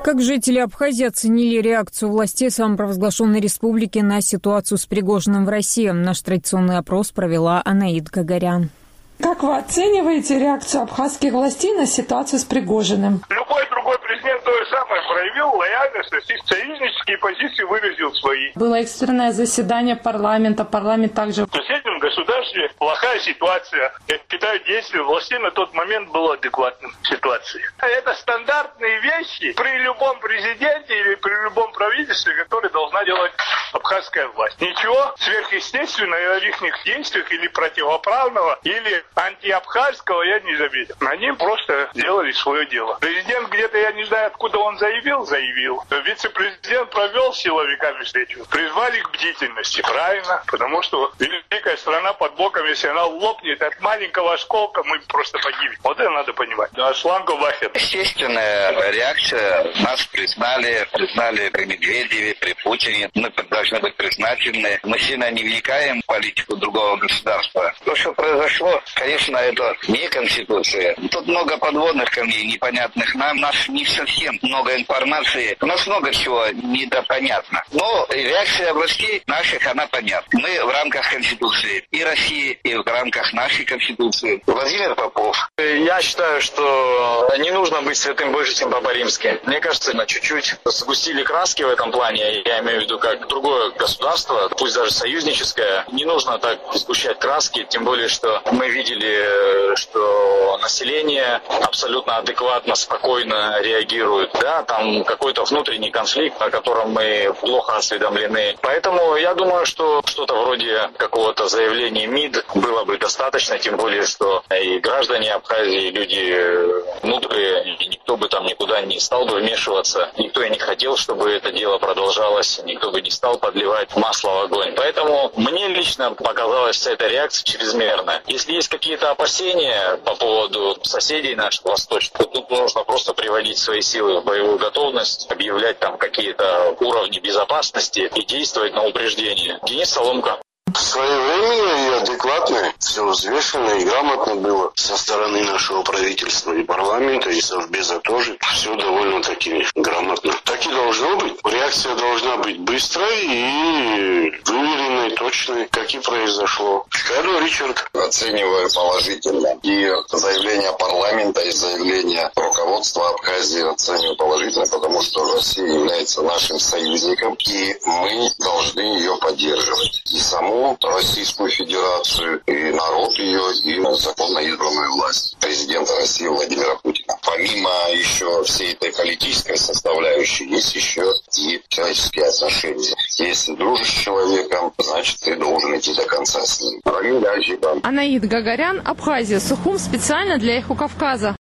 Как жители Абхазии оценили реакцию властей самопровозглашенной республики на ситуацию с Пригожиным в России? Наш традиционный опрос провела Анаид Гагарян. Как вы оцениваете реакцию абхазских властей на ситуацию с Пригожиным? Любой другой президент то же самое проявил лояльность, союзнические позиции выразил свои. Было экстренное заседание парламента, парламент также... В соседнем государстве плохая ситуация. Я считаю, действие властей на тот момент было адекватным ситуации. Это стандартные вещи при любом президенте или при любом правительстве, которые должна делать абхазская власть. Ничего сверхъестественного в их действиях или противоправного, или антиабхазского я не заметил. Они просто делали свое дело. Президент где-то, я не знаю, откуда он заявил. Вице-президент провел с силовиками встречу. Призвали к бдительности. Правильно. Потому что великая страна под боком, если она лопнет от маленького осколка, мы просто погибнем. Вот это надо понимать. Аслан Губахин. Естественная реакция. Нас признали при Медведеве, при Путине. Мы должны быть признательны. Мы сильно не вникаем в политику другого государства. То, что произошло, конечно, это не Конституция. Тут много подводных камней, непонятных нам. У нас не совсем много информации. У нас много всего недопонятно. Но реакция властей наших, она понятна. Мы в рамках Конституции и России, и в рамках нашей Конституции. Владимир Попов. Я считаю, что не нужно быть святым больше, чем Папа Римский. Мне кажется, чуть-чуть сгустили краски в этом плане. Я имею в виду как другое государство, пусть даже союзническое. Не нужно так сгущать краски, тем более, что мы видели, что население абсолютно адекватно, спокойно реагирует. Да, там какой-то внутренний конфликт, о котором мы плохо осведомлены. Поэтому я думаю, что что-то вроде какого-то заявления МИД было бы достаточно, тем более, что и граждане Абхазии, люди мудрые, и никто бы там никуда не стал бы вмешиваться. Никто и не хотел, чтобы это дело продолжалось, никто бы не стал подливать масло в огонь. Поэтому мне лично показалась вся эта реакция чрезмерная. Если есть какие-то опасения по поводу соседей наших восточных, то тут нужно просто приводить свои силы в боевую готовность, объявлять там какие-то уровни безопасности и действовать на упреждение. Денис Соломко. Своевременно и адекватно, все взвешенно и грамотно было со стороны нашего правительства и парламента, и Совбеза тоже. Все довольно-таки грамотно. Так и должно быть. Реакция должна быть быстрой и выверенной, точной, как и произошло. Шкаду Ричард. Оцениваю положительно. И заявление парламента, и заявление руководства Абхазии оцениваю положительно, потому что Россия является нашим союзником, и мы должны ее поддерживать. И саму Российскую Федерацию, и народ ее, и законно избранную власть президента России Владимира Путина. Помимо еще всей этой политической составляющей, есть еще и человеческие отношения. Если дружишь с человеком, значит, ты должен идти до конца с ним. Анаид Гагарян, Абхазия, Сухум, специально для Эхо Кавказа.